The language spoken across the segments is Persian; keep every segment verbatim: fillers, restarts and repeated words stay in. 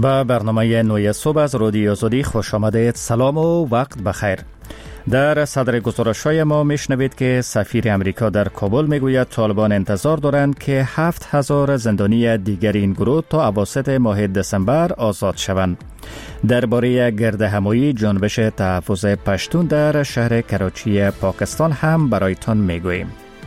به برنامه نوی صبح از رادیو آزادی خوش آمدید. سلام و وقت بخیر. در صدر گزارش‌های ما میشنوید که سفیر امریکا در کابل میگوید طالبان انتظار دارند که هفت هزار زندانی دیگر این گروه تا اواسط ماه دسامبر آزاد شوند. درباره گردهمایی جنبش تحفظ پشتون در شهر کراچی پاکستان هم برایتان میگوییم.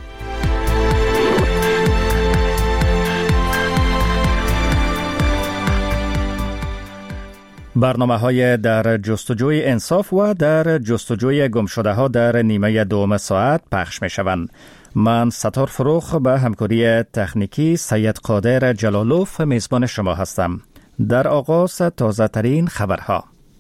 برنامه‌های در جستجوی انصاف و در جستجوی گمشده‌ها در نیمه دوم ساعت پخش می‌شوند. من ستار فروخ به همکاری تکنیکی سید قادر جلالوف میزبان شما هستم. در آغاز تازه ترین خبرها.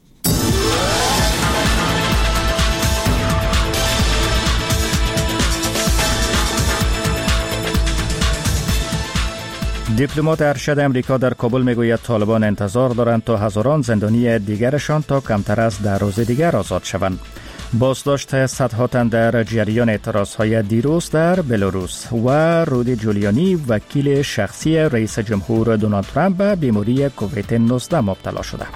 دیپلمات ارشد امریکا در کابل میگوید طالبان انتظار دارند تا هزاران زندانی دیگرشان تا کمتر از ده روز دیگر آزاد شوند. بازداشت صدها تن در جریان اعتراضهای دیروز در بلاروس و رودی جولیانی وکیل شخصی رئیس جمهور دونالد ترامپ به بیماری کووید نوزده مبتلا شده.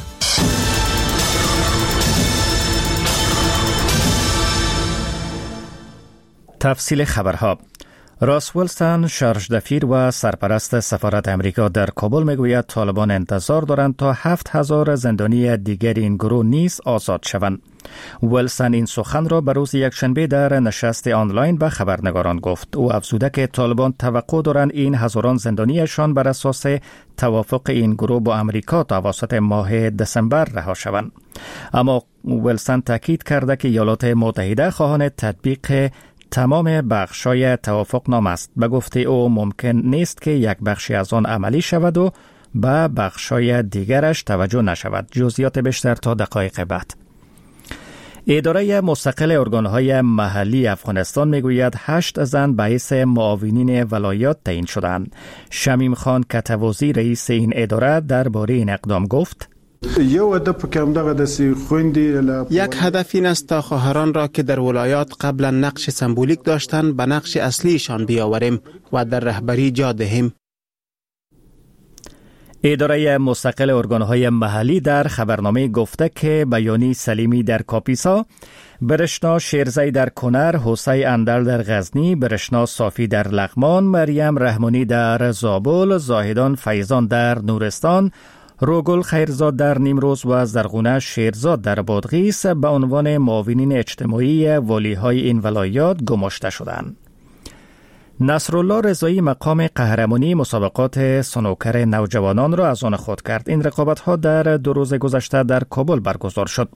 تفصیل خبرها. راس ویلسون، شارژ دفیر و سرپرست سفارت امریکا در کابل میگوید طالبان انتظار دارند تا هفت هزار زندانی دیگر این گروه نیز آزاد شوند. ویلسون این سخن را به روز یکشنبه در نشست آنلاین به خبرنگاران گفت. او افزوده که طالبان توقع دارند این هزاران زندانیشان بر اساس توافق این گروه با امریکا تا اواسط ماه دسامبر رها شوند. اما ویلسون تاکید کرده که ایالات متحده خواهان تطبیق تمام بخشای توافق نامه است. به گفته او ممکن نیست که یک بخشی از آن عملی شود و به بخشای دیگرش توجه نشود. جزئیات بیشتر تا دقایق بعد. اداره مستقل ارگانهای محلی افغانستان میگوید هشت زن به حیث معاونین ولایات تعیین شدند. شمیم خان کتوازی رئیس این اداره درباره این اقدام گفت: یک هدف این است تا خواهران را که در ولایات قبلا نقش سمبولیک داشتند به نقش اصلیشان بیاوریم و در رهبری جا دهیم. اداره مستقل ارگانهای محلی در خبرنامه گفته که بیانی سلیمی در کاپیسا، برشنا شیرزی در کنر، حسی اندل در غزنی، برشنا صافی در لغمان، مریم رحمانی در زابل، زاهدان فیضان در نورستان، روگل خیرزاد در نیمروز و زرغونه شیرزاد در بادغیس به عنوان معاونین اجتماعی والیهای این ولایات گماشته شدند. نصرالله رضایی مقام قهرمانی مسابقات سنوکر نوجوانان را از آن خود کرد. این رقابت‌ها در دو روز گذشته در کابل برگزار شد.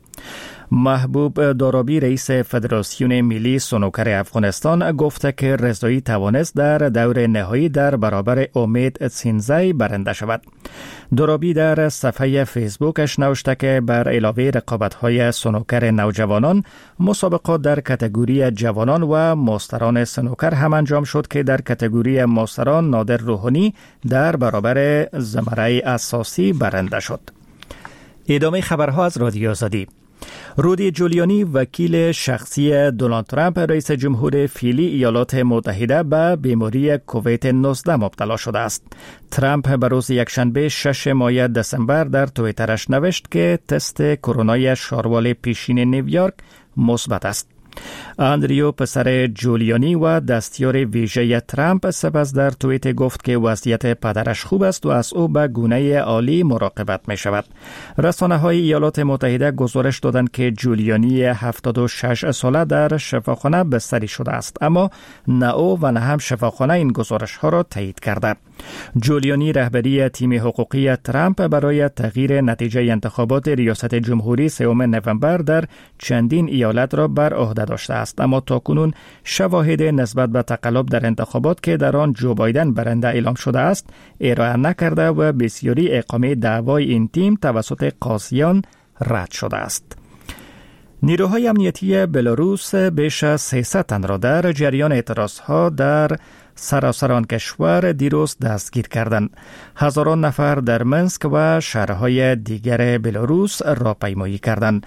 محبوب دارابی رئیس فدراسیون ملی سنوکر افغانستان گفته که رضایی توانست در دور نهایی در برابر امید سینزی برنده شود. دارابی در صفحه فیسبوکش نوشته که بر علاوه رقابت‌های سنوکر نوجوانان، مسابقات در کاتگوری جوانان و ماستران سنوکر هم انجام شد که در کاتگوری ماستران نادر روحانی در برابر زمره اساسی برنده شد. ادامه خبرها از رادیو آزادی. رودی جولیانی وکیل شخصی دونالد ترامپ رئیس جمهور فعلی ایالات متحده به بیماری کووید نوزده مبتلا شده است. ترامپ به روز یکشنبه شش ماه دسامبر در توییترش نوشت که تست کرونای شاروال پیشین نیویورک مثبت است. اندریو پسر جولیانی و دستیار ویژه ترامپ سپس در توییت گفت که وضعیت پدرش خوب است و از او به گونه عالی مراقبت می شود. رسانه های ایالات متحده گزارش دادند که جولیانی هفتاد و شش ساله در شفاخانه بستری شده است، اما نه او و نه هم شفاخانه این گزارش ها را تایید کرده. جولیانی رهبری تیم حقوقی ترامپ برای تغییر نتیجه انتخابات ریاست جمهوری سوم نوامبر در چندین ایالت را بر عهده داشته است، اما تاکنون شواهد نسبت به تقلب در انتخابات که در آن جو بایدن برنده اعلام شده است ارائه نکرده و بسیاری اقامه دعوای این تیم توسط قاضیان رد شده است. نیروهای امنیتی بلاروس بیش از سیصد تن را در جریان اعتراضها در سراسر آن کشور دیروز دستگیر کردند. هزاران نفر در منسک و شهرهای دیگر بلاروس راهپیمایی کردند.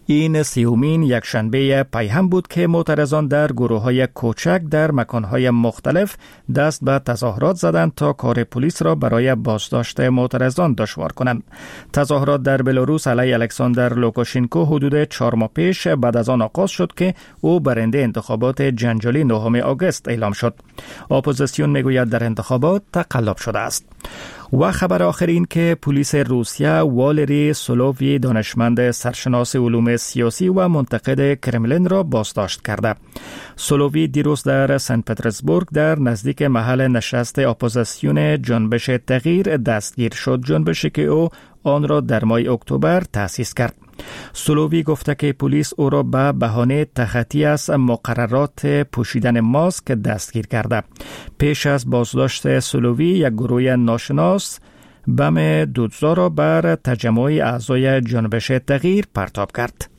این سیومین یک شنبه پیهم بود که معترضان در گروه‌های کوچک در مکان‌های مختلف دست به تظاهرات زدند تا کار پلیس را برای بازداشت معترضان دشوار کنند. تظاهرات در بلاروس علیه الکساندر لوکاشنکو حدود چهار ماه پیش بعد از آن آغاز شد که او برنده انتخابات جنجالی نهم آگوست اعلام شد. اپوزیسیون میگوید در انتخابات تقلب شده است. و خبر آخر این که پلیس روسیه والری سولووی دانشمند سرشناس علوم سیاسی و منتقد کرملین را بازداشت کرده. سولووی دیروز در سن پترزبورگ در نزدیک محل نشست اپوزیسیون جنبش تغییر دستگیر شد، جنبشی که او آن را در ماه اکتبر تأسیس کرد. سولووی گفته که پلیس او را به بهانه تخطی از مقررات پوشیدن ماسک دستگیر کرده. پیش از بازداشت سولووی یک گروه ناشناس بم دودزا را بر تجمع اعضای جنبش تغییر پرتاب کرد.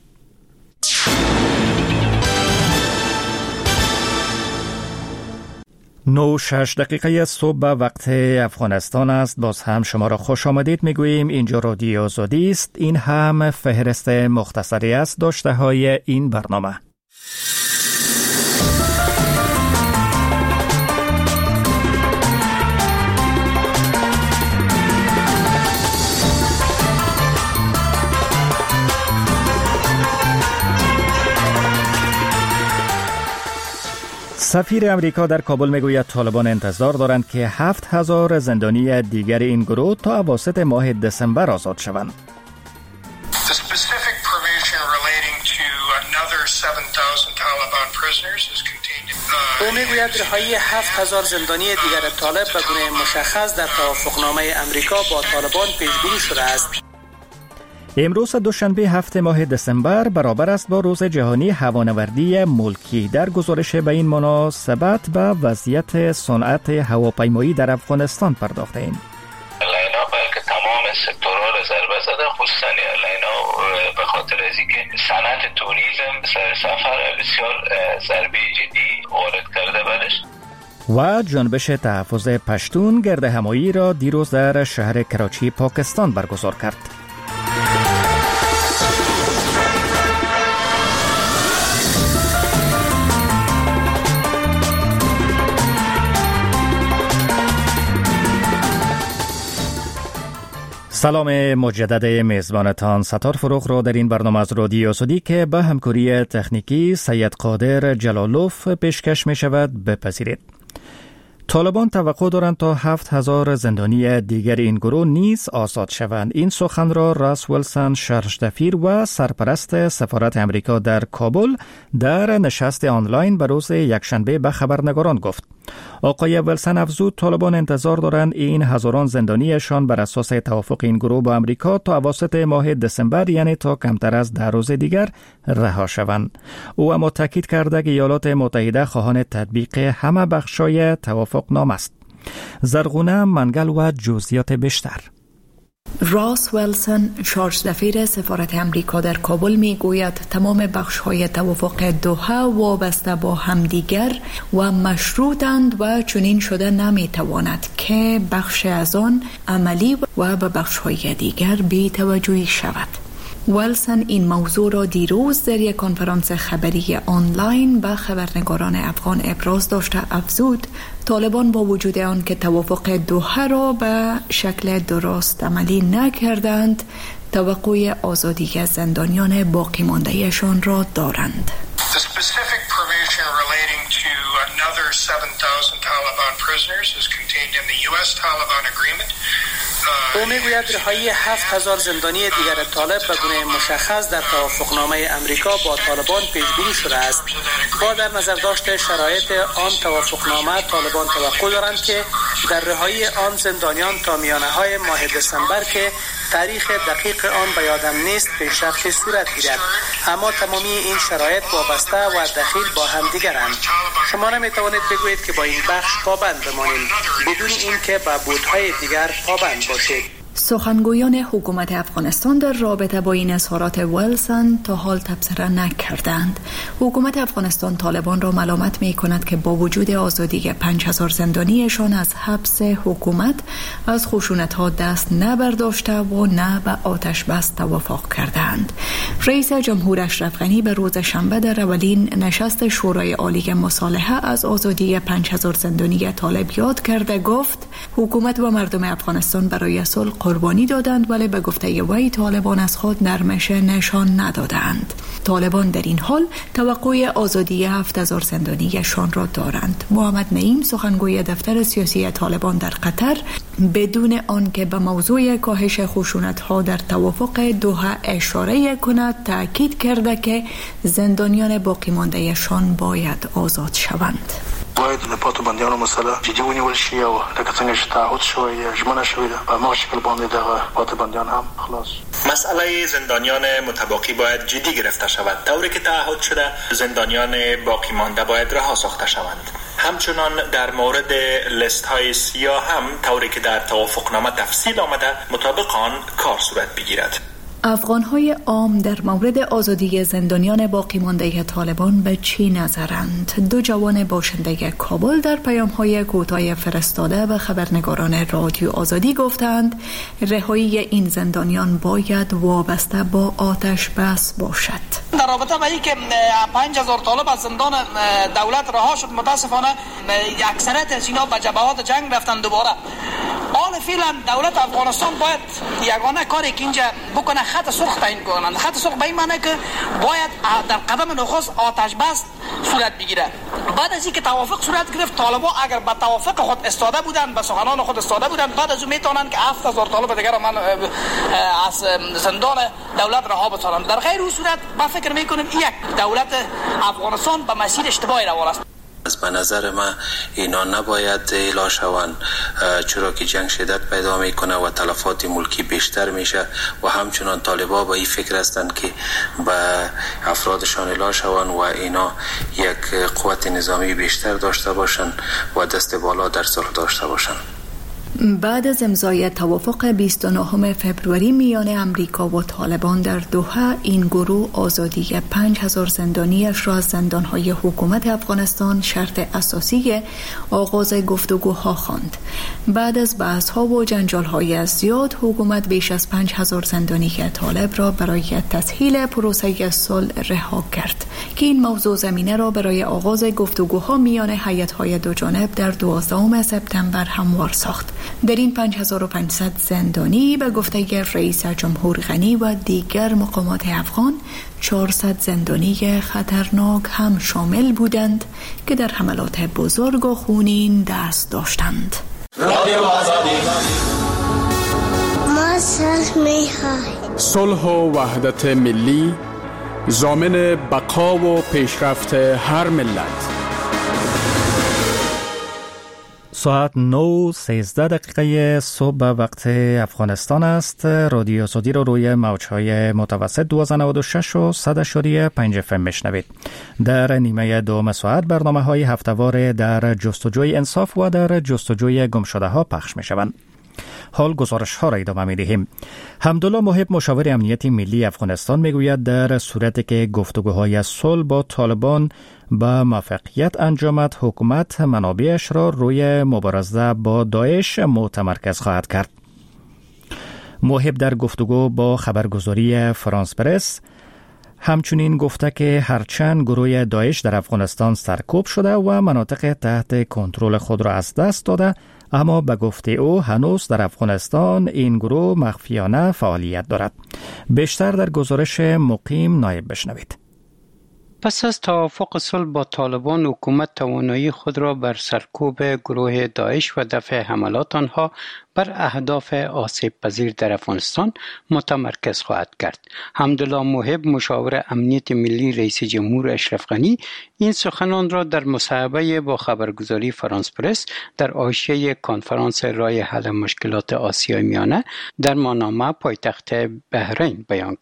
نو شش دقیقه صبح به وقت افغانستان است. باز هم شما را خوش آمدید میگوییم. اینجا رادیو آزادی است. این هم فهرست مختصری است داشته های این برنامه. سفیر امریکا در کابل میگوید طالبان انتظار دارند که هفت هزار زندانی دیگر این گروه تا اواسط ماه دسامبر آزاد شوند. او میگوید رهایی هفت هزار زندانی دیگر طالب به گونه مشخص در توافقنامه امریکا با طالبان پیش‌بینی شده است. امروز دوشنبه هفت ماه دسامبر برابر است با روز جهانی هوانوردی ملکی. در گزارش به این مناسبت به وضعیت صنعت هواپیمایی در افغانستان پرداخته‌ایم. ایرلینا بلکه تمام سکتورها را ضربه زده، خصوصا ایرلینا به خاطر از اینکه صنعت توریسم سر سفر بسیار ضربه جدی وارد کرده برش. و جنبش تحفظ پشتون گردهمایی را دیروز در شهر کراچی پاکستان برگزار کرد. سلام مجدد میزبانتان ستار فروغ را در این برنامه از رادیو آزادی که به همکاری تکنیکی سید قادر جلالوف پیشکش می شود بپذیرید. طالبان توقع دارند تا هفت هزار زندانی دیگر این گروه نیز آزاد شوند. این سخن را راس ویلسون شرشدفیر و سرپرست سفارت امریکا در کابل در نشست آنلاین به روز یکشنبه به خبرنگاران گفت. آقای ویلسون افزود طالبان انتظار دارند این هزاران زندانیشان بر اساس توافق این گروه با امریکا تا اواسط ماه دسامبر یعنی تا کمتر از ده روز دیگر رها شوند. او اما تاکید کرده که ایالات متحده خواهان تطبیق همه بخشای توافق نام است. زرغونه منگل و جزئیات بیشتر. راس ویلسون شارژدفیر سفارت امریکا در کابل می گوید تمام بخش‌های توافق دوحه وابسته با همدیگر و مشروطند و چنین شده نمی تواند که بخش از آن عملی و به بخش‌های دیگر بی توجهی شود. ویلسون این موضوع را دیروز در یک کنفرانس خبری آنلاین به خبرنگاران افغان ابراز داشته افزود طالبان با وجود آن که توافق دوحه را به شکل درست عملی نکردند توقع آزادی از زندانیان باقی مانده‌شان را دارند. او میگوید رهایی هفت هزار زندانی دیگر طالب به گونه مشخص در توافقنامه امریکا با طالبان پیش‌بینی شده است. با در نظر داشت شرایط آن توافقنامه طالبان توقع دارند که در رهایی آن زندانیان تا میانه‌های ماه دسامبر که تاریخ دقیق آن به یادم نیست پیشرفت صورت گیرد، اما تمامی این شرایط وابسته و دخیل با هم دیگرند. شما نمیتوانید بگویید که با این بخش پابند بمانیم بدون اینکه به بودهای دیگر پابند باشید. سخنگویان حکومت افغانستان در رابطه با این اظهارات ویلسون تا حال تبصره نکردند. حکومت افغانستان طالبان را ملامت می کند که با وجود آزادی پنج هزار زندانیشان از حبس حکومت از خشونت‌ها دست نبرداشته و نه به آتش بس توافق کردند. رئیس جمهور اشرف غنی به روز شنبه در اولین نشست شورای عالی مصالحه از آزادی پنج هزار زندانی طالب یاد کرده گفت حکومت و مردم افغانستان برای صلح قربانی دادند، ولی به گفته وی طالبان از خود نرمش نشان ندادند. طالبان در این حال توقع آزادی هفت هزار زندانیشان را دارند. محمد نعیم سخنگوی دفتر سیاسی طالبان در قطر بدون آنکه به موضوع کاهش خشونت‌ها در توافق دوحه اشاره کند تأکید کرده که زندانیان باقی مانده‌شان باید آزاد شوند. باید پاتو بندیان مسئله جدی ونیول شي او لکه څنګه چې تعهد شوی ژمنه شوې ده په هغه شکل باندې دغه پاتو بندیان هم خلاص. مسئله زندانیان متباقی باید جدی گرفته شود. طوری که تعهد شده زندانیان باقی مانده باید رها ساخته شوند. همچنان در مورد لیست های سیاه هم طوری که در توافقنامه تفصیل آمده مطابق آن کار صورت بگیرد. افغان‌های عام در مورد آزادی زندانیان باقی مانده طالبان به چی نظرند؟ دو جوان باشنده کابل در پیام‌های کوتاه فرستاده به خبرنگاران رادیو آزادی گفتند رهایی این زندانیان باید وابسته با آتش بس باشد. در رابطه با اینکه پنج هزار طالب از زندان دولت رها شد، متاسفانه اکثریت از اینا به جبهات جنگ رفتن دوباره. آن فعلا دولت افغانستان باید یگانه کاری که اینجا بکنه خط سرخ تعیین کنند. خط سرخ به این معنی که باید در قدم نخست آتش بس صورت بگیره. بعد از اینکه توافق صورت گرفت، طالبان اگر به توافق خود استاده بودند، به سخنان خود استاده بودند، بعد از اون میتونن که هفت هزار طالب دیگر من از زندان دولت رها بسازند. در غیر اون صورت با فکر میکنم یک دولت افغانستان به مسیر اشتباهی روان است. از به نظر من اینا نباید اعلا شوند، چرا که جنگ شدت پیدا میکنه و تلفات ملکی بیشتر میشه و همچنان طالبا با این فکر هستند که به افرادشان اعلا شوند و اینا یک قوت نظامی بیشتر داشته باشند و دست بالا در صلح داشته باشند. بعد از امضای توافق بیست و نهم فوریه میان امریکا و طالبان در دوحه، این گروه آزادی پنج هزار زندانیش را از زندانهای حکومت افغانستان شرط اساسی آغاز گفتگوها خواند. بعد از بحث‌ها و جنجال‌های زیاد، حکومت بیش از پنج هزار زندانی طالب را برای تسهیل پروسه صلح رها کرد که این موضوع زمینه را برای آغاز گفتگوها میان هیئت‌های دو جانب در دوازدهم سپتامبر هموار ساخت. در این پنج هزار و پانصد زندانی به گفته رئیس جمهور غنی و دیگر مقامات افغان چهارصد زندانی خطرناک هم شامل بودند که در حملات بزرگ و خونین دست داشتند. صلح و وحدت ملی ضامن بقا و پیشرفت هر ملت. ساعت نه سیزده دقیقه صبح به وقت افغانستان است. رادیو آزادی رو روی موجهای متوسط دویست و نود و شش و صد اشاری پنج اف ام میشنوید. در نیمه دوم ساعت برنامه های هفته‌وار در جستجوی انصاف و در جستجوی گمشده ها پخش می شوند. حال گزارش ها را ادامه می دهیم. حمدالله محب مشاور امنیت ملی افغانستان می گوید در صورتی که گفتگوهای صلح با طالبان با موفقیت انجامد، حکومت منابعش را روی مبارزه با داعش متمرکز خواهد کرد. محب در گفتگو با خبرگزاری فرانس پرس همچنین گفته که هرچند گروه داعش در افغانستان سرکوب شده و مناطق تحت کنترل خود را از دست داده، اما به گفته او هنوز در افغانستان این گروه مخفیانه فعالیت دارد. بیشتر در گزارش مقیم نایب بشنوید. پس از توافق صلح با طالبان، حکومت توانایی خود را بر سرکوب گروه داعش و دفع حملات آنها بر اهداف آسیب پذیر در افغانستان متمرکز خواهد کرد. حمدالله محب مشاور امنیت ملی رئیس جمهور اشرف غنی این سخنان را در مصاحبه با خبرگزاری فرانس پرس در حاشیه کنفرانس راه حل مشکلات آسیای میانه در ماناما پایتخت بحرین بیان کرد.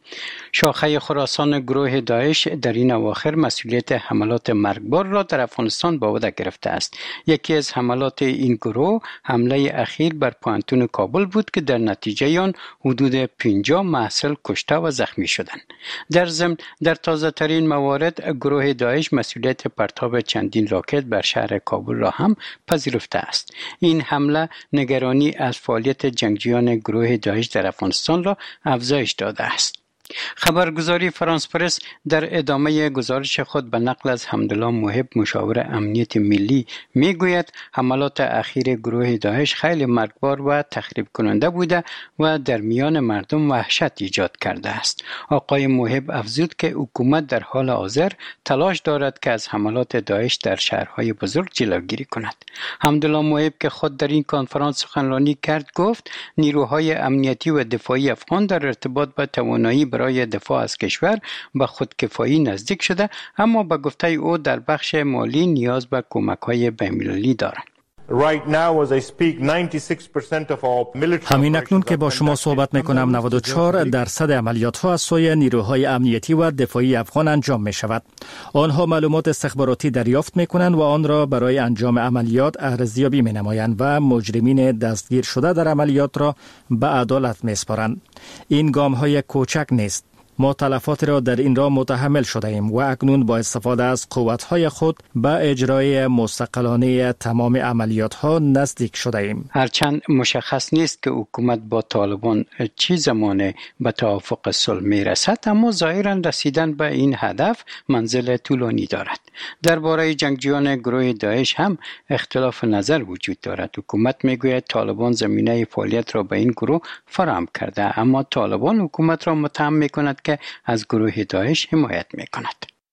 شاخه خراسان گروه داعش در این اواخر مسئولیت حملات مرگبار را در افغانستان به عهده گرفته است. یکی از حملات این گروه حمله اخیر بر پوانتون کابل بود که در نتیجه آن حدود پنجاه محصل کشته و زخمی شدند. در ضمن در تازه ترین موارد گروه داعش مسئولیت پرتاب چندین راکت بر شهر کابل را هم پذیرفته است. این حمله نگرانی از فعالیت جنگجویان گروه داعش در افغانستان را افزایش داده است. خبرگزاری فرانس پرس در ادامه گزارش خود به نقل از حمدالله محب مشاور امنیت ملی میگوید حملات اخیر گروه داعش خیلی مرگبار و تخریب کننده بوده و در میان مردم وحشت ایجاد کرده است. آقای محب افزود که حکومت در حال حاضر تلاش دارد که از حملات داعش در شهرهای بزرگ جلوگیری کند. حمدالله محب که خود در این کنفرانس سخنرانی کرد گفت نیروهای امنیتی و دفاعی افغان در ارتباط با توانایی برای دفاع از کشور به خودکفایی نزدیک شده، اما به گفته او در بخش مالی نیاز به کمک‌های بین‌المللی دارند. همین اکنون که با شما صحبت میکنم نود و چهار درصد عملیات ها از سوی نیروهای امنیتی و دفاعی افغان انجام می شود. آنها معلومات استخباراتی دریافت می کنند و آن را برای انجام عملیات ارزیابی می نمایند و مجرمین دستگیر شده در عملیات را به عدالت می سپارند. این گام های کوچک نیست. ما تلفات را در این راه متحمل شده ایم و اکنون با استفاده از قوت‌های خود به اجرای مستقلانه تمام عملیات ها نزدیک شده ایم. هرچند مشخص نیست که حکومت با طالبان چه زمانه به توافق صلح میرسد، اما ظاهراً رسیدن به این هدف منزل طولانی دارد. درباره جنگجویان گروه داعش هم اختلاف نظر وجود دارد. حکومت میگوید طالبان زمینه فعالیت را به این گروه فراهم کرده، اما طالبان حکومت را متهم میکند که از گروه داعش حمایت میکند.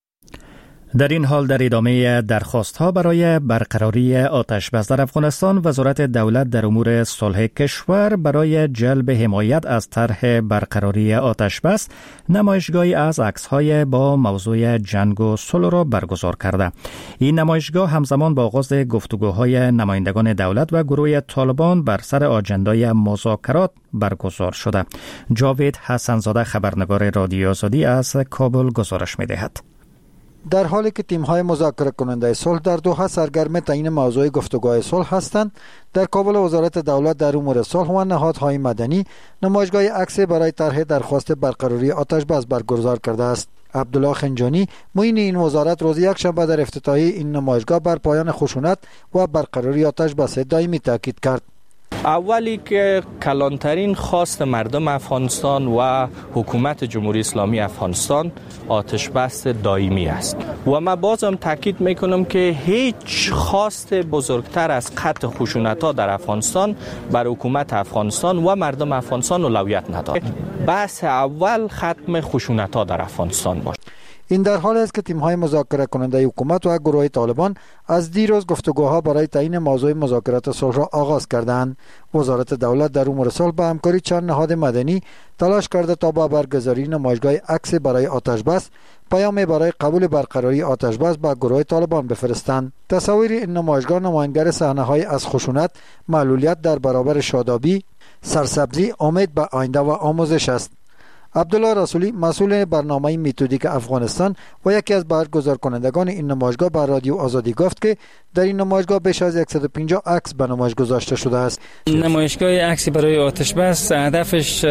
در این حال در ادامه درخواست‌ها برای برقراری آتش بس در افغانستان، وزارت دولت در امور صلح کشور برای جلب حمایت از طرح برقراری آتش بس نمایشگاهی از عکس‌های با موضوع جنگ و صلح را برگزار کرده. این نمایشگاه همزمان با آغاز گفتگوهای نمایندگان دولت و گروه طالبان بر سر آجندای مذاکرات برگزار شده. جاوید حسنزاده خبرنگار رادیو آزادی از کابل گزارش می‌دهد. در حالی که تیم‌های مذاکره کننده صلح در دوحه سرگرم تعیین موضوع گفتگوهای صلح هستند، در کابل وزارت دولت در امور صلح و نهادهای مدنی نمایشگاه عکسی برای طرح درخواست برقراری آتش بس برگزار کرده است. عبدالله خنجانی معین این وزارت روز یک شنبه در افتتاحیه این نمایشگاه بر پایان خشونت و برقراری آتش بس دائمی تاکید کرد. اولی که کلانترین خواست مردم افغانستان و حکومت جمهوری اسلامی افغانستان آتش بس دائمی است و من بازم تاکید میکنم که هیچ خواست بزرگتر از قطع خشونت‌ها در افغانستان بر حکومت افغانستان و مردم افغانستان اولویت ندارد. بحث اول ختم خشونت‌ها در افغانستان باشد. این در حال است که تیم‌های مذاکره کننده حکومت و گروه طالبان از دیروز گفتگوها برای تعیین موضوع مذاکرات صلح را آغاز کردند. وزارت دولت در امور صلح با همکاری چند نهاد مدنی تلاش کرده تا با برگزاری نمایشگاه عکس برای آتش بس پیامی برای قبول برقراری آتش بس به گروه طالبان بفرستند. تصاویر این نمایشگاه نمایانگر صحنه‌های از خشونت، معلولیت در برابر شادابی، سرسبزی، امید به آینده و آموزش است. عبدالله رسولی مسئول برنامه متدیک افغانستان و یکی از برگزار کنندگان این نمایشگاه بر رادیو آزادی گفت که در این نمایشگاه بیش از صد و پنجاه عکس به نمایش گذاشته شده است. نمایشگاه عکسی برای آتش بس هدفش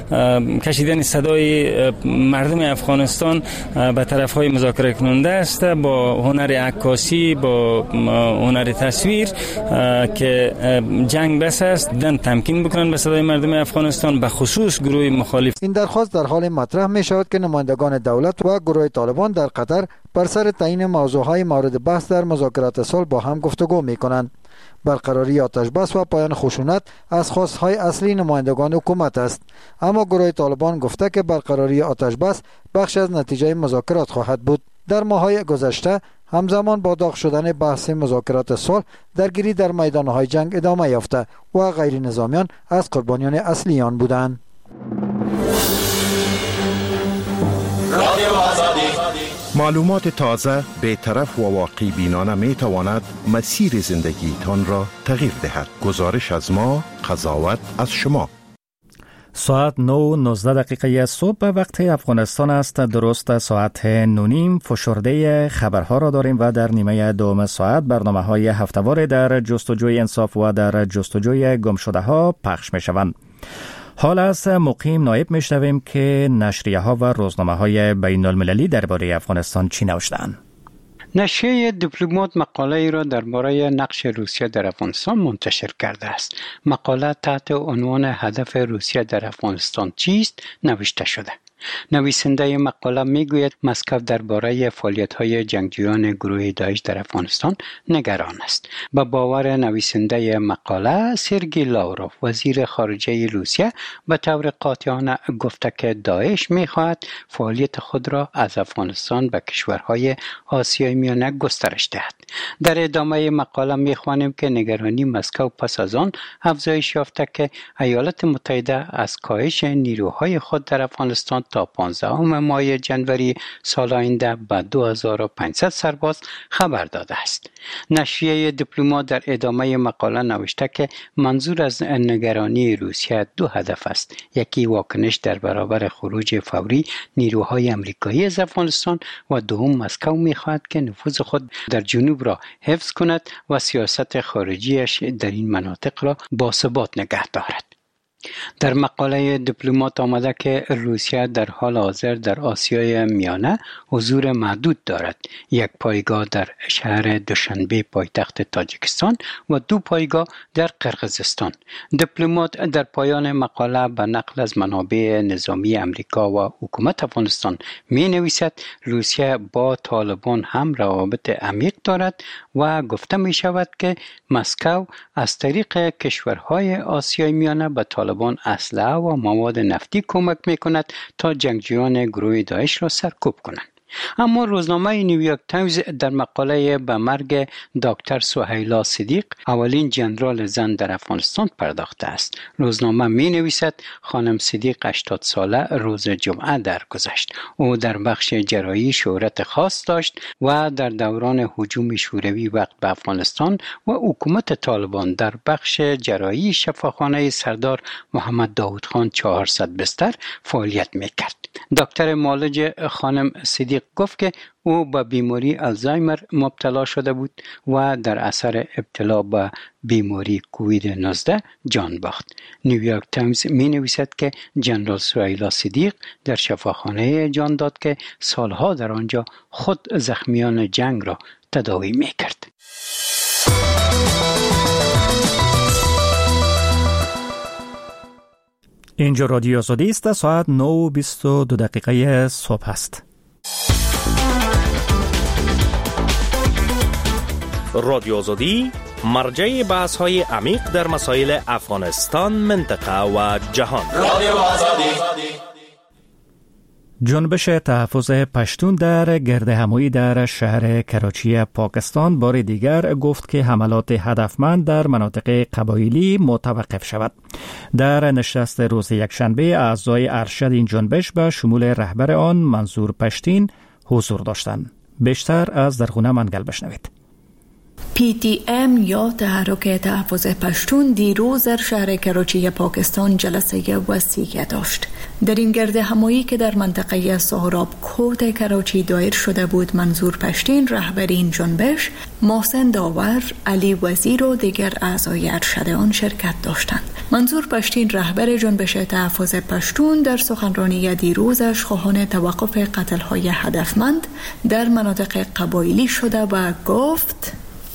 کشیدن صدای مردم افغانستان به طرف‌های مذاکره کننده است، با هنر عکاسی، با هنر تصویر که جنگ بس است دن تمکین بکنن به صدای مردم افغانستان، به خصوص گروه مخالف. این درخواست در حال مطرح می شود که نمایندگان دولت و گروه طالبان در قطر بر سر تعیین موضوعهای مورد بحث در مذاکرات صلح با هم گفتگو می کنند. برقراری آتش بس و پایان خشونت از خواستهای اصلی نمایندگان حکومت است، اما گروه طالبان گفته که برقراری آتش بس بخش از نتیجه مذاکرات خواهد بود. در ماه‌های گذشته همزمان با داغ شدن بحث مذاکرات صلح درگیری در میدانهای جنگ ادامه یافته و غیر نظامیان از قربانیان اصلی آن بودند. معلومات تازه، بی‌طرف و واقعی بینانه می تواند مسیر زندگی تان را تغییر دهد. گزارش از ما، قضاوت از شما. ساعت نه نوزده دقیقه صبح وقت افغانستان است. درست ساعت نونیم فشرده خبرها را داریم و در نیمه دوم ساعت برنامه های هفته‌وار در جستجوی انصاف و در جستجوی گمشده ها پخش می شوند. حال از مقیم نایب می شنویم که نشریه ها و روزنامه های بین المللی درباره افغانستان چی نوشتند. نشریه دیپلمات مقاله ای را درباره نقش روسیه در افغانستان منتشر کرده است. مقاله تحت عنوان هدف روسیه در افغانستان چیست نوشته شده. نویسنده مقاله میگوید مسکو درباره فعالیت‌های جنگجویان گروه داعش در افغانستان نگران است. به باور نویسنده مقاله، سرگئی لاوروف وزیر خارجه روسیه به طور قاطعانه گفته که داعش می‌خواهد فعالیت خود را از افغانستان به کشورهای آسیای میانه گسترش دهد. در ادامه مقاله می‌خوانیم که نگرانی مسکو پس از آن افزایش یافته که ایالات متحده از کاهش نیروهای خود در افغانستان تا پانزدهم ماه جنوری سال آینده به دو هزار و پانصد سرباز خبر داده است. نشریه دیپلمات در ادامه مقاله نوشته که منظور از نگرانی روسیه دو هدف است. یکی واکنش در برابر خروج فوری نیروهای آمریکایی از افغانستان و دوم مسکو می‌خواهد که نفوذ خود در جنوب را حفظ کند و سیاست خارجیش در این مناطق را باثبات نگه دارد. در مقاله دیپلمات آمده که روسیه در حال حاضر در آسیای میانه حضور محدود دارد. یک پایگاه در شهر دوشنبه پایتخت تاجیکستان و دو پایگاه در قرقیزستان. دیپلمات در پایان مقاله به نقل از منابع نظامی امریکا و حکومت افغانستان می نویسد روسیه با طالبان هم روابط عمیق دارد و گفته می شود که مسکو از طریق کشورهای آسیای میانه به طالبان اسلحه و مواد نفتی کمک می کند تا جنگجویان گروه داعش را سرکوب کنند. اما روزنامه نیویورک تایمز در مقاله به مرگ دکتر سهیلا صدیق اولین جنرال زن در افغانستان پرداخته است. روزنامه می نویسد خانم صدیق هشتاد ساله روز جمعه درگذشت. او در بخش جراحی شهرت خاص داشت و در دوران هجوم شوروی وقت به افغانستان و حکومت طالبان در بخش جراحی شفاخانه سردار محمد داود خان چهارصد بستر فعالیت می کرد. دکتر معالج خانم صدیق گفت که او به بیماری آلزایمر مبتلا شده بود و در اثر ابتلا به بیماری کووید نوزده جان باخت. نیویورک تایمز می نویسد که جنرال سهیلا صدیق در شفاخانه جان داد که سالها در آنجا خود زخمیان جنگ را تداوی می کرد. اینجا رادیو آزادی است. ساعت نه و بیست و دو دقیقه صبح است. رادیو آزادی مرجع بحث های عمیق در مسائل افغانستان، منطقه و جهان. رادیو آزادی. جنبش تحفظ پشتون در گرد همایی در شهر کراچی پاکستان بار دیگر گفت که حملات هدفمند در مناطق قبایلی متوقف شود. در نشست روز یکشنبه اعضای ارشد این جنبش به شمول رهبر آن منظور پشتین حضور داشتند. بیشتر از درخونه منگل بشنوید. پی تی ام یا تحرک تحفظ پشتون دیروز در شهر کراچی پاکستان جلسه وسیع داشت. در این گرد همایی که در منطقه سهراب کوت کراچی دایر شده بود، منظور پشتین رهبر این جنبش، محسن داور، علی وزیر و دیگر اعضای ارشد آن شرکت داشتند. منظور پشتین رهبر جنبش تحفظ پشتون در سخنرانی دیروزش خواهان توقف قتل‌های هدفمند در مناطق قبایلی شده و گفت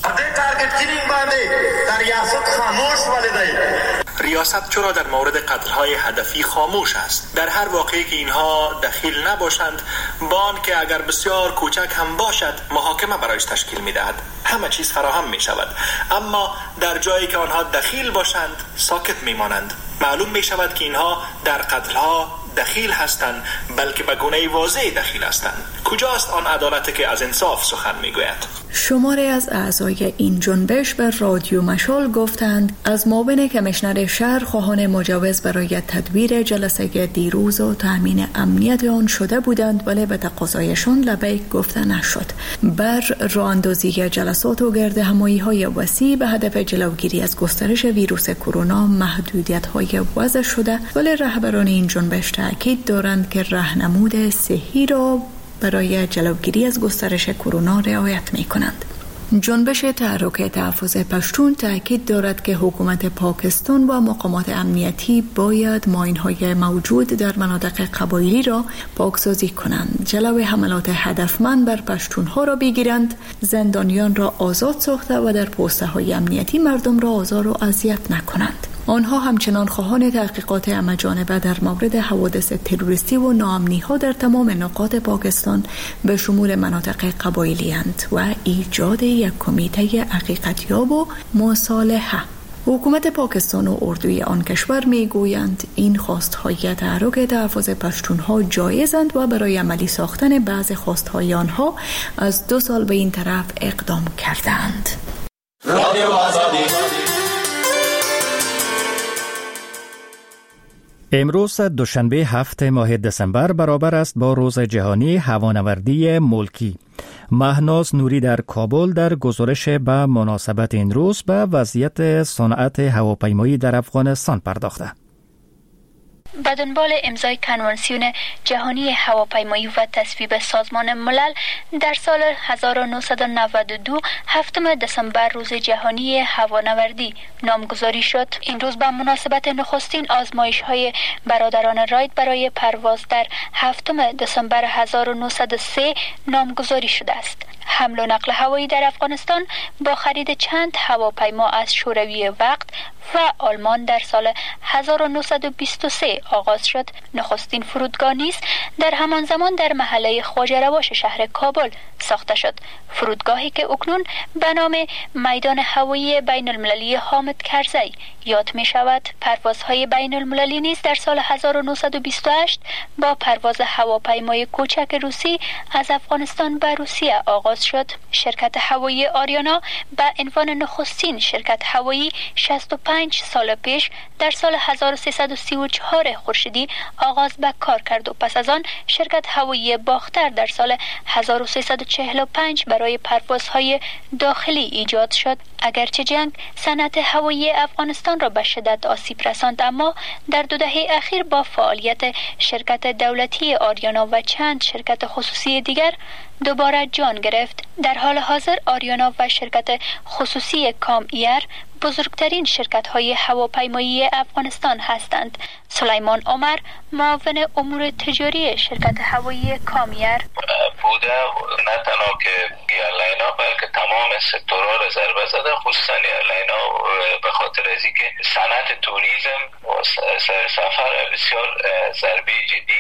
ریاست چرا در مورد قتل‌های هدفی خاموش است؟ در هر واقعی که اینها دخیل نباشند، با آنکه اگر بسیار کوچک هم باشد محاکمه برایش تشکیل می‌دهد، همه چیز فراهم می‌شود. اما در جایی که آنها دخیل باشند ساکت می‌مانند. معلوم می‌شود که اینها در قتل‌ها دخیل هستند، بلکه به گونه واضح دخیل هستند. کجاست آن عدالتی که از انصاف سخن می‌گوید؟ شماری از اعضای این جنبش به رادیو مشال گفتند از معاون کمیشنر شهر خواهان مجوز برای تدبیر جلسه دیروز و تامین امنیت آن شده بودند، ولی به تقاضایشان لبیک گفته نشد. بر راه اندازی جلسات و گردهمایی‌های وسیع به هدف جلوگیری از گسترش ویروس کرونا محدودیت‌های وضع شده، ولی رهبران این جنبش تاکید دارند که راهنمود صحی را برای جلوگیری از گسترش کرونا رعایت می کنند. جنبش تحرک تحفظ پشتون تاکید دارد که حکومت پاکستان و مقامات امنیتی باید ماین‌های موجود در مناطق قبایلی را پاکسازی کنند، جلوی حملات هدفمند بر پشتونها را بگیرند، زندانیان را آزاد ساخته و در پست‌های امنیتی مردم را آزار و اذیت نکنند. آنها همچنان خواهان تحقیقات همه‌جانبه در مورد حوادث تروریستی و ناامنی‌ها در تمام نقاط پاکستان به شمول مناطق قبایلی اند و ایجاد یک کمیته حقیقتیاب و مصالحه. حکومت پاکستان و اردوی آن کشور می گویند این خواست‌های تحرک تحفظ پشتونها جایزند و برای عملی ساختن بعض خواست‌های آنها از دو سال به این طرف اقدام کردند. رادیو آزادی. امروز دوشنبه هفت ماه دسامبر برابر است با روز جهانی هوانوردی ملکی. مهناز نوری در کابل در گزارش به مناسبت این روز به وضعیت صنعت هواپیمایی در افغانستان پرداخته. به دنبال امضای کنوانسیون جهانی هواپیمایی و تصویب سازمان ملل در سال هزار و نهصد و نود و دو هفتم دسامبر روز جهانی هوانوردی نامگذاری شد. این روز به مناسبت نخستین آزمایش‌های برادران رایت برای پرواز در هفتم دسامبر هزار و نهصد و سه نامگذاری شده است. حمل و نقل هوایی در افغانستان با خرید چند هواپیما از شوروی وقت و آلمان در سال هزار و نهصد و بیست و سه آغاز شد. نخستین فرودگاه نیز در همان زمان در محله خواجه رواش شهر کابل ساخته شد. فرودگاهی که اکنون به نام میدان هوایی بین المللی حامد کرزی یاد می شود. پروازهای بین المللی نیز در سال هزار و نهصد و بیست و هشت با پرواز هواپیمای کوچک روسی از افغانستان به روسیه آغاز شد. شرکت هوایی آریانا به عنوان نخستین شرکت هوایی شصت و پنج سال پیش در سال هزار و سیصد و سی و چهار خورشیدی آغاز به کار کرد و پس از آن شرکت هوایی باختر در سال هزار و سیصد و چهل و پنج برای پروازهای داخلی ایجاد شد. اگرچه جنگ صنعت هوایی افغانستان را به شدت آسیب رساند، اما در دو دهه اخیر با فعالیت شرکت دولتی آریانا و چند شرکت خصوصی دیگر دوباره جان گرفت. در حال حاضر آریانا و شرکت خصوصی کام ایر بزرگترین شرکت‌های هواپیمایی افغانستان هستند. سلیمان عمر معاون امور تجاری شرکت هوایی کام ایر بوده، نه تنها که ایرلینا بلکه تمام سکتورها را ضربه زده، خصوصا ایرلینا به خاطر از اینکه صنعت توریسم و سفر بسیار ضربه جدی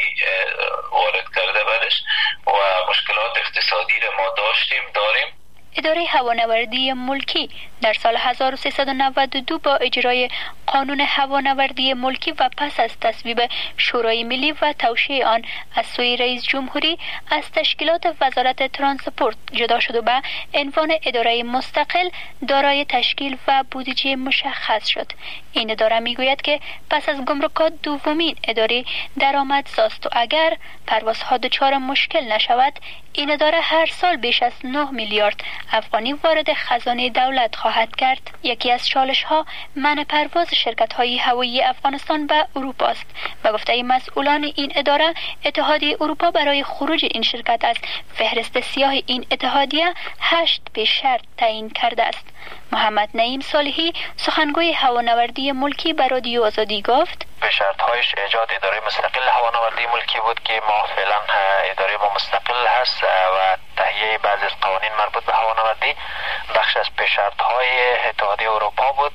وارد کرده بدش و مشکلات اقتصادی را ما داشتیم داریم. اداره هوانوردی ملکی در سال هزار و سیصد و نود و دو با اجرای قانون هوانوردی ملکی و پس از تصویب شورای ملی و توشیح آن از سوی رئیس جمهوری از تشکیلات وزارت ترانسپورت جدا شد و به عنوان اداره مستقل دارای تشکیل و بودجه مشخص شد. این اداره میگوید که پس از گمرکات دومین اداره درآمدزاست و اگر پروازها دچار مشکل نشود، این اداره هر سال بیش از نه میلیارد افغانی وارد خزانه دولت خواهد کرد. یکی از چالش ها منع پرواز شرکت های هوایی افغانستان به اروپا است. به گفته مسئولان این اداره، اتحادیه اروپا برای خروج این شرکت از فهرست سیاه این اتحادیه هشت پیش شرط تعیین کرده است. محمد نعیم صالحی سخنگوی هوانوردی ملکی به رادیو آزادی گفت: به شرط هایش ایجاد اداره مستقل هوانوردی ملکی بود که ما فعلا اداره ما مستقل هست و تهیه بعضی از قوانین مربوط به هوانوردی بخش از پیش‌شرط های اتحادیه اروپا بود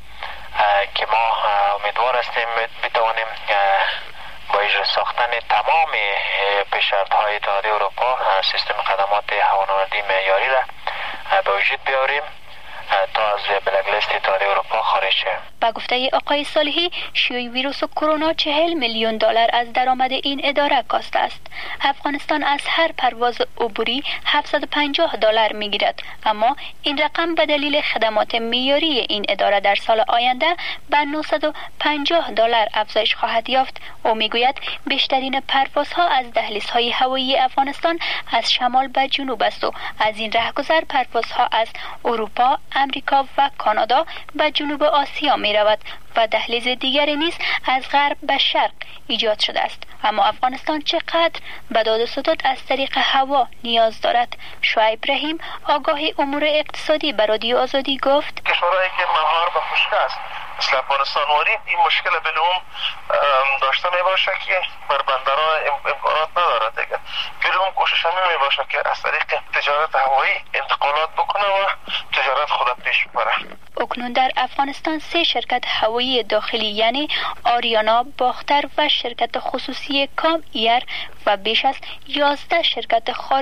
که ما امیدوار هستیم بتوانیم با اجرا ساختن تمام پیش‌شرط های اتحادیه اروپا سیستم خدمات هوانوردی معیاری را به وجود بیاریم تا از بلک لیست اتحادیه اروپا خارج شه. با گفته آقای صالحی، شیوع ویروس کرونا چهل میلیون دلار از درآمد این اداره کاسته است. افغانستان از هر پرواز عبوری هفتصد و پنجاه دلار میگیرد، اما این رقم به دلیل خدمات معیاری این اداره در سال آینده به نهصد و پنجاه دلار افزایش خواهد یافت. او میگوید بیشترین پروازها از دهلیزهای هوایی افغانستان از شمال به جنوب است و از این رهگذر پروازها از اروپا، امریکا و کانادا به جنوب آسیا می رود و دهلیز دیگری نیز از غرب به شرق ایجاد شده است. اما افغانستان چقدر به داد و ستد از طریق هوا نیاز دارد؟ شعیب رحیم، آگاه امور اقتصادی به رادیو آزادی گفت: کشورهایی که مهار و خشک است مثل افغانستان واریم این مشکل بلوم داشته می باشه که بر بندرها امکانات نداره دیگه. بلوم کوشش همی می باشه که از طریق تجارت هوایی انتقالات بکنه و تجارت خود پیش ببره. اکنون در افغانستان سه شرکت هوایی داخلی یعنی آریانا، باختر و شرکت خصوصی کام ایر و بیش از یازده شرکت خارجی